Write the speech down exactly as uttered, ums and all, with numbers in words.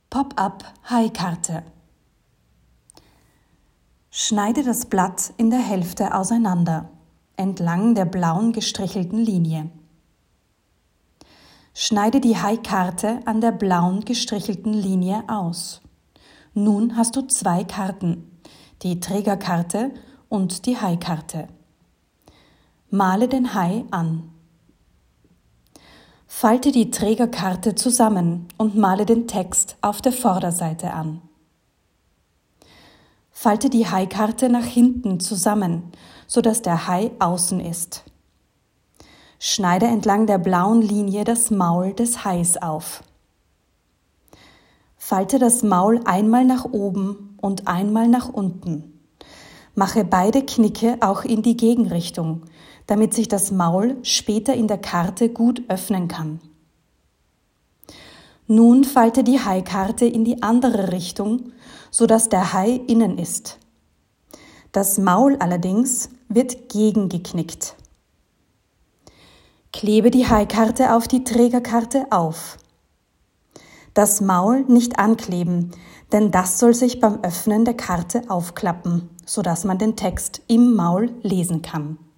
Pop-up-Hai-Karte. Schneide das Blatt in der Hälfte auseinander, entlang der blauen gestrichelten Linie. Schneide die Hai-Karte an der blauen gestrichelten Linie aus. Nun hast du zwei Karten, die Trägerkarte und die Hai-Karte. Male den Hai an. Falte die Trägerkarte zusammen und male den Text auf der Vorderseite an. Falte die Hai-Karte nach hinten zusammen, sodass der Hai außen ist. Schneide entlang der blauen Linie das Maul des Hais auf. Falte das Maul einmal nach oben und einmal nach unten. Mache beide Knicke auch in die Gegenrichtung, damit sich das Maul später in der Karte gut öffnen kann. Nun falte die Hai-Karte in die andere Richtung, sodass der Hai innen ist. Das Maul allerdings wird gegengeknickt. Klebe die Hai-Karte auf die Trägerkarte auf. Das Maul nicht ankleben, denn das soll sich beim Öffnen der Karte aufklappen, sodass man den Text im Maul lesen kann.